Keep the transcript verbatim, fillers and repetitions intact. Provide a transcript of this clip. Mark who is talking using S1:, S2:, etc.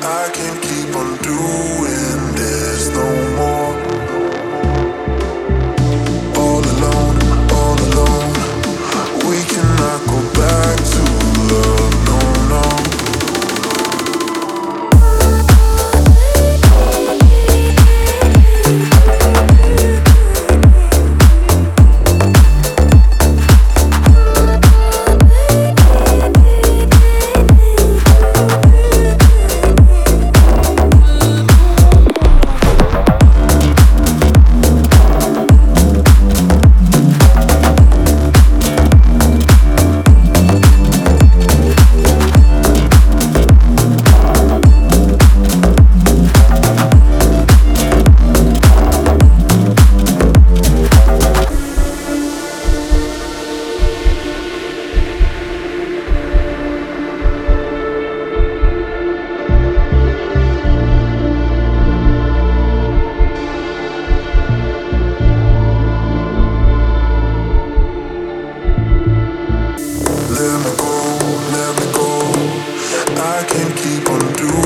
S1: I can't keep on doing this no more. All alone, all alone. We cannot go back to love, no, no. Let me go, let me go. I can't keep on doing